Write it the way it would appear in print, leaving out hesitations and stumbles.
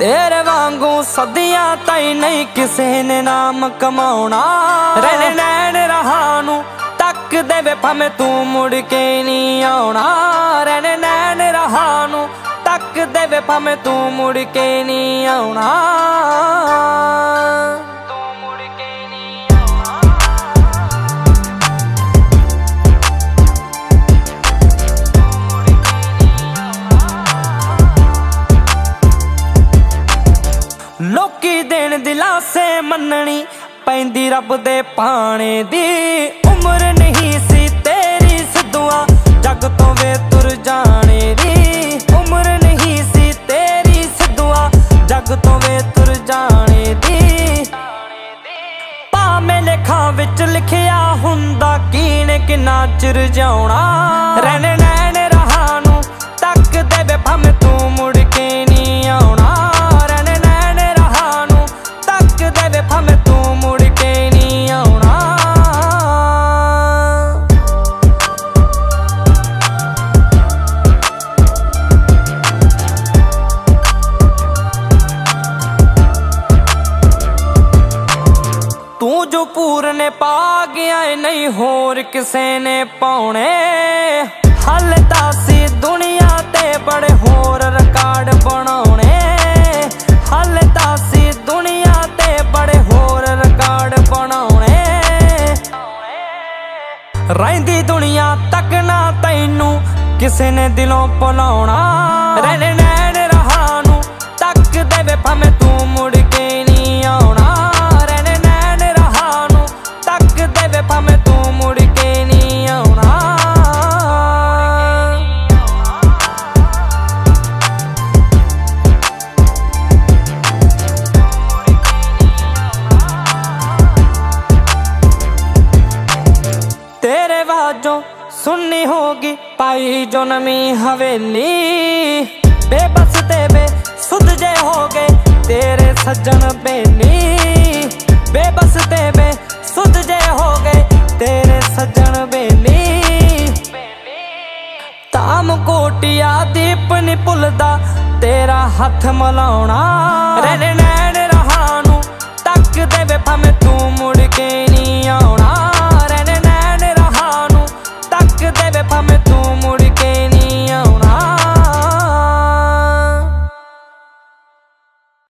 तेरे वांगू सदियां ताई नहीं किसे ने नाम कमाउणा। रहने नैन रहानू तक देवे भावें तू मुड़ के नहीं आउणा। रहने नैन रहानू तक देवे भावें तू मुड़ के नहीं आउणा। लोकी देन दिलासे मननी पैंदी रब दे पाने दी। उम्र नहीं सी तेरी सिद्धुआ जग तो वे तुर जाने दी। उम्र नहीं सी तेरी सिद्धुआ जग तो वे तुर जाने दी। भावें लेखां विच लिखिया हुंदा कीने किन्ना चिर जाउणा। रहने नैन रहानू तक देवे भावें तू मुड़ के नहीं आउणा। भावें तू मुड़ के नहीं आउणा। तू जो पूरने पा गया नहीं होर किसे ने पाउणे। हल तासी दुनिया ते बड़े होर रिकॉर्ड बनाउणे। हल तासी दुनिया ते बड़े होर रिकॉर्ड बनाउणे। रहिंदी दुनिया तक ना तैनू किसे ने दिलों भुलाउणा। रहने नैन रहानू तक देवे भावें तू मुड़ के नहीं आउणा। रहने नैन रहानू तक देवे भावें तू मुड़ के नहीं आउणा। तेरे वाजों सुननी होगी पाई जो नमी हवेली। बेबस ते सुध जे हो गए तेरे सज्जन बेली। बेबस ते सुध जे हो गए तेरे सज्जन बेली। ताम कोटिया दीप नी भुलदा तेरा हथ मिलाउणा।